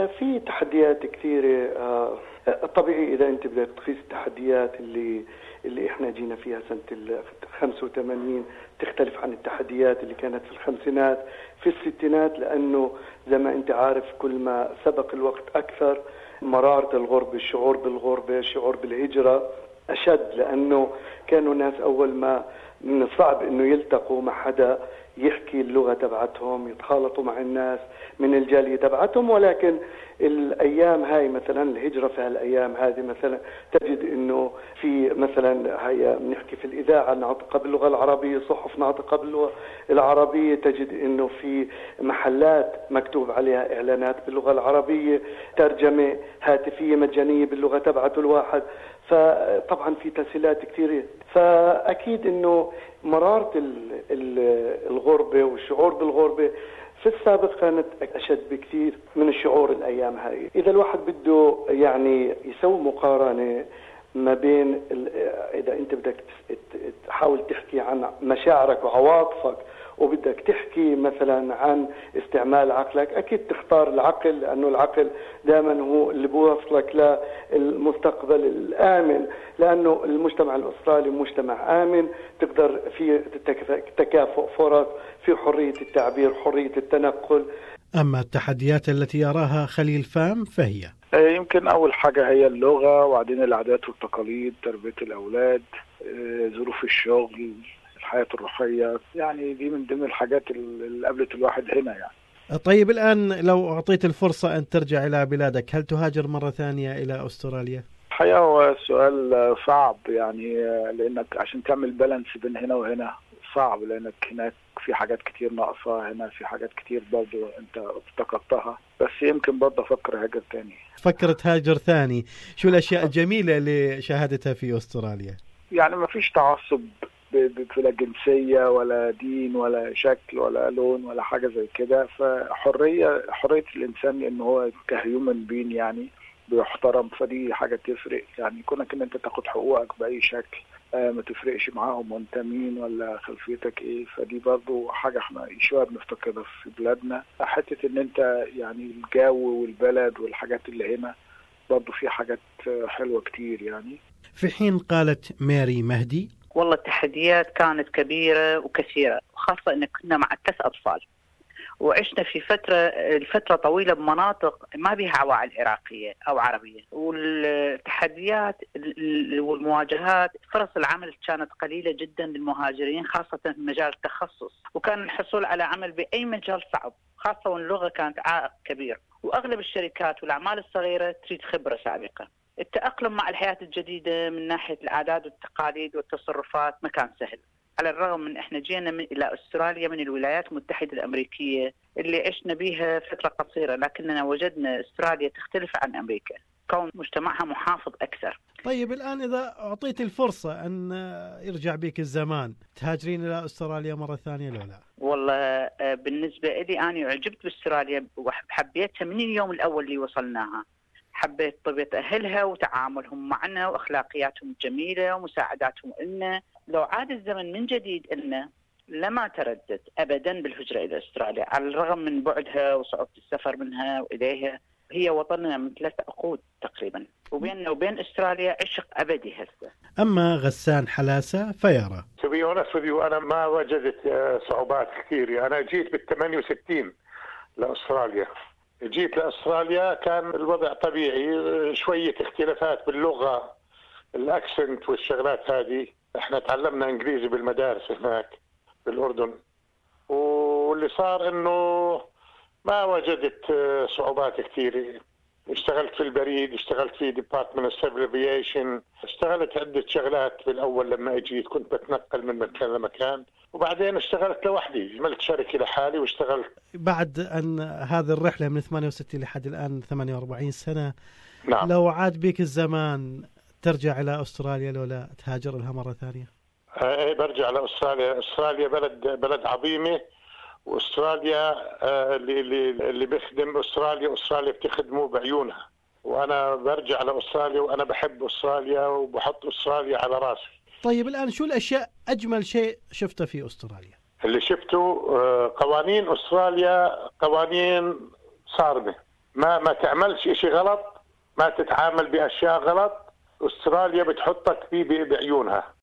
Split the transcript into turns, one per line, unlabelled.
في تحديات كثيرة. طبيعي إذا أنت بدك تقيس التحديات اللي إحنا جينا فيها سنة 85 تختلف عن التحديات اللي كانت في الخمسينات في الستينات، لأنه زي ما أنت عارف كل ما سبق الوقت أكثر مرارة الغربة، الشعور بالغربة، الشعور بالهجرة أشد، لأنه كانوا الناس أول ما من الصعب إنه يلتقوا مع حدا يحكي اللغة تبعتهم، يتخالطوا مع الناس من الجالية تبعتهم. ولكن الأيام هاي مثلا الهجرة في هالأيام هذه مثلا تجد إنه في مثلا هي بنحكي في الإذاعة ناطقة باللغة العربية، صحف ناطقة باللغة العربية، تجد إنه في محلات مكتوب عليها إعلانات باللغة العربية، ترجمة هاتفية مجانية باللغة تبعته الواحد. فطبعا في تسهيلات كثيرة. فأكيد إنه مرارة الغربة والشعور بالغربة في السابق كانت أشد بكثير من الشعور الأيام هاي. إذا الواحد بده يعني يسوي مقارنة ما بين إذا أنت بدك تحاول تحكي عن مشاعرك وعواطفك وبدك تحكي مثلا عن استعمال عقلك، أكيد تختار العقل، لأنه العقل دائما هو اللي بيوصلك للمستقبل الآمن، لأنه المجتمع الأسترالي مجتمع آمن، تقدر فيه تكافؤ فرص، في حرية التعبير، حرية التنقل.
أما التحديات التي يراها خليل فام فهي
يمكن أول حاجة هي اللغة، وبعدين العادات والتقاليد، تربية الأولاد، ظروف الشغل، الحياة الروحية. يعني دي من ضمن الحاجات اللي قابلت الواحد هنا يعني.
طيب الآن لو أعطيت الفرصة أن ترجع إلى بلادك، هل تهاجر مرة ثانية إلى أستراليا؟
الحقيقة هو سؤال صعب يعني، لأنك عشان تعمل بالانس بين هنا وهنا صعب، لأنك هناك في حاجات كتير ناقصة، هنا في حاجات كتير برضو أنت افتقدتها، بس يمكن برضو أفكر هاجر تاني.
فكرت هاجر ثاني. شو الأشياء الجميلة اللي شاهدتها في أستراليا؟
يعني ما فيش تعصب لا جنسية ولا دين ولا شكل ولا لون ولا حاجة زي كده، فحرية الإنسان إن هو كهيومن بين يعني بيحترم، فدي حاجة تفرق يعني. كونك إن أنت تاخد حقوقك بأي شكل، ما تفرقش معاهم وانت مين ولا خلفيتك ايه، فدي برضو حاجة احنا شوية بنفتقدها في بلادنا. حتة ان انت يعني الجو والبلد والحاجات اللي هنا برضو في حاجات حلوة كتير يعني.
في حين قالت ماري مهدي:
والله التحديات كانت كبيرة وكثيرة، خاصة ان كنا مع 3 أطفال، وعشنا في فترة طويلة بمناطق ما بها عوائل عراقية أو عربية، والتحديات والمواجهات، فرص العمل كانت قليلة جدا للمهاجرين خاصة في مجال التخصص، وكان الحصول على عمل بأي مجال صعب، خاصة واللغة كانت عائق كبير، وأغلب الشركات والأعمال الصغيرة تريد خبرة سابقة. التأقلم مع الحياة الجديدة من ناحية العادات والتقاليد والتصرفات ما كان سهل، على الرغم من احنا جينا إلى أستراليا من الولايات المتحدة الأمريكية اللي عشنا بيها فترة قصيرة، لكننا وجدنا أستراليا تختلف عن أمريكا كون مجتمعها محافظ أكثر.
طيب الآن إذا أعطيت الفرصة أن يرجع بيك الزمان، تهاجرين إلى أستراليا مرة ثانية لو لا؟
والله بالنسبة لي أنا عجبت بأستراليا وحبيتها من اليوم الأول اللي وصلناها. حبيت طبيعة أهلها وتعاملهم معنا وأخلاقياتهم الجميلة ومساعداتهم لنا. لو عاد الزمن من جديد إلنا لما تردد أبدا بالهجرة إلى أستراليا، على الرغم من بعدها وصعوبة السفر منها وإليها. هي وطننا من 3 عقود تقريبا، وبيننا وبين أستراليا عشق أبدي هسه.
أما غسان حلاسة فيرى:
أنا ما وجدت صعوبات كثيرة. أنا جيت بال68 لأستراليا. جيت لأستراليا كان الوضع طبيعي، شوية اختلافات باللغة، الأكسنت والشغلات هذه. احنا تعلمنا انجليزي بالمدارس هناك بالأردن، واللي صار انه ما وجدت صعوبات كثيرة. اشتغلت في البريد، اشتغلت في ديبارتمنت سيفل افيشن، اشتغلت عدة شغلات بالأول لما اجيت، كنت بتنقل من مكان لمكان، وبعدين اشتغلت لوحدي، عملت شركة لحالي واشتغلت.
بعد أن هذه الرحلة من 68 لحد الآن 48 سنة،
نعم.
لو عاد بيك الزمان ترجع إلى أستراليا لو لا تهاجر لها مرة ثانية؟
برجع لأستراليا. أستراليا بلد عظيمة، وأستراليا اللي بيخدم أستراليا بتخدمه بعيونها، وأنا برجع لأستراليا وأنا بحب أستراليا وبحط أستراليا على راسي.
طيب الآن شو الأشياء أجمل شيء شفته في أستراليا؟
اللي شفته قوانين أستراليا قوانين صارمة، ما تعملش إشي غلط، ما تتعامل بأشياء غلط، أستراليا بتحطك بعيونها.